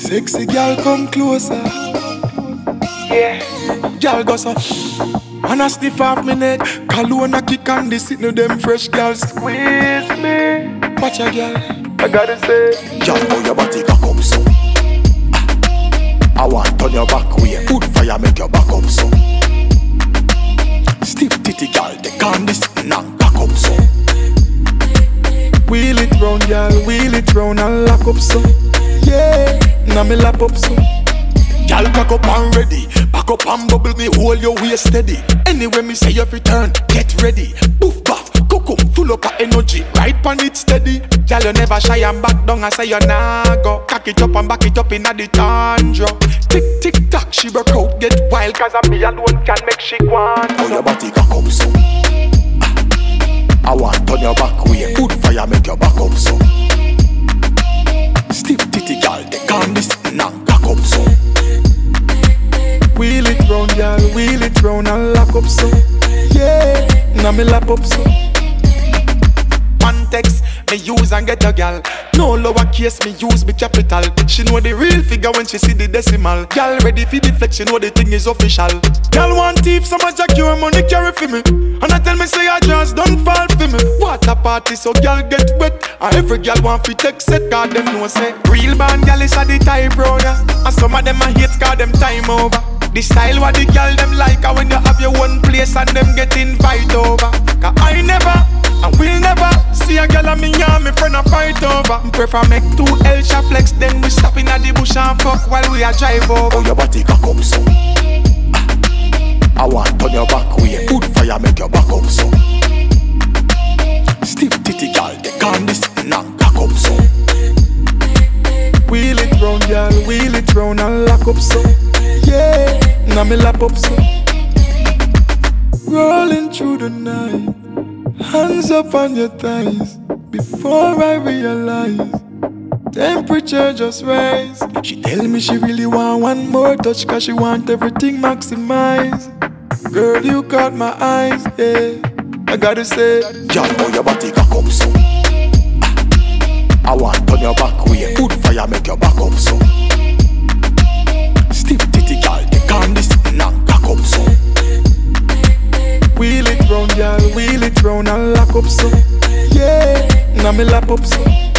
Sexy girl, come closer. Yeah. Girl go so and I stiff off me neck. Cologne a kick and this it no them fresh girls. Squeeze me. Watch a girl, I gotta say. Girl, how your body cock up so? I want turn your back way. Put fire make your back up so. Stiff titty girl, they can't this and cock up so. wheel it round, girl, wheel it round and lock up so. Yeah, now me lap up so. Girl, cock up and ready. Back up and bubble me, hold your waist steady. Anyway me say you return, get ready. Boof baff, cook full up of energy. Right pan it steady. Girl, you never shy and back down and say you nah go. Cock it up and back it up inna the tundra. Tick tick tock, she broke out, get wild. Cause I'm me alone can make she want. How your body cock up so? I want turn your back way. Put fire make your back up so. Stiff titty girl, they can't this and cock up so. Wheel it round, girl, wheel it round and lock up so. Yeah, now me lap up so. Context, me use and get a girl. No lowercase, me use me capital. She know the real figure when she see the decimal. Girl ready for the flex, she know the thing is official. Girl want thief, so much jack your money carry for me. And I tell me say I just don't fall for me. Water party so girl get wet. And every girl want fi take set, cause them know say real band girl is a the type brother. And some of them a hate cause them time over. The style what the girl them like, and when you have your one place and them get invite over. Cause I never and will never see a girl and me and me friend a fight over. Prefer make 2 L flex, then we stop in at the bush and fuck while we a drive over. How your body cock up so? I want turn your back way. Put fire make your back up so. Stiff titty girl, they can't this and cock up so. Wheel it round, girl, wheel it round and lock up so. Yeah, now me lap up so. Rolling through the night, hands up on your thighs. Before I realize, temperature just rise. She tell me she really want one more touch, cause she want everything maximized. Girl, you caught my eyes, yeah, I gotta say. Girl, how your body cock up so? I want turn your back way. Put fire make your back up so. Stiff titty girl, they can't this and cock up so. Wheel it round, girl, wheel it round and lock up so. Yeah, now me lap up so.